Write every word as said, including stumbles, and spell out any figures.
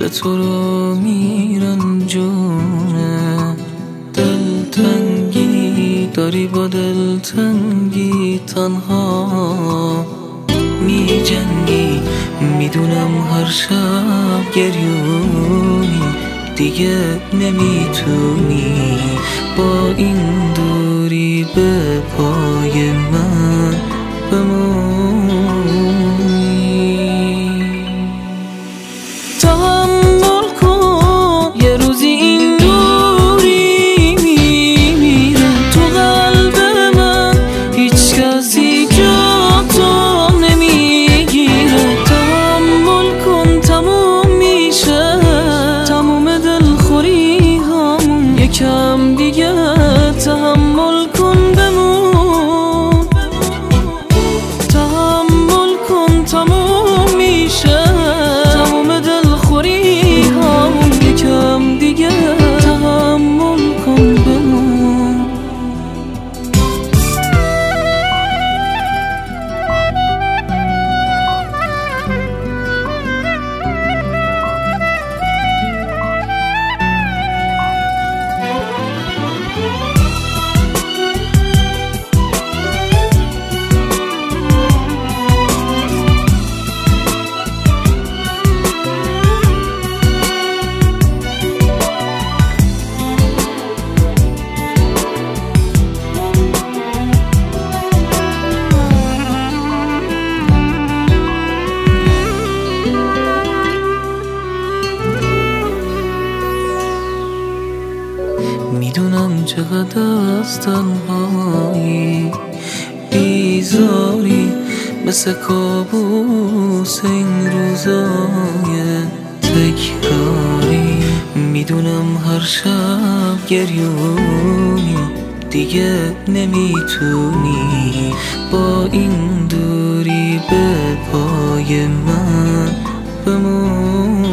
به تو رو میرنجونه. دلتنگی داری با دلتنگی تنها می جنگی، میدونم هر شب گریونی، دیگه نمیتونی با این دوری به پای من بمونی. تحمل کن یه روزی این دوری میمیره تو قلب من، هیچ کسی جا تو نمیگیره. تحمل کن تموم میشه تموم دلخوری همون، یکم دیگه تحمل کن بمون. تحمل کن تموم میشه تموم دلخوری همون، یکم دیگه تحمل کن بمون. میدونم چقدر از تنهایی بیزاری، مثل کابوس این روزای تکراری. میدونم هر شب گریونی، دیگه نمیتونی با این دوری به پای من بمون.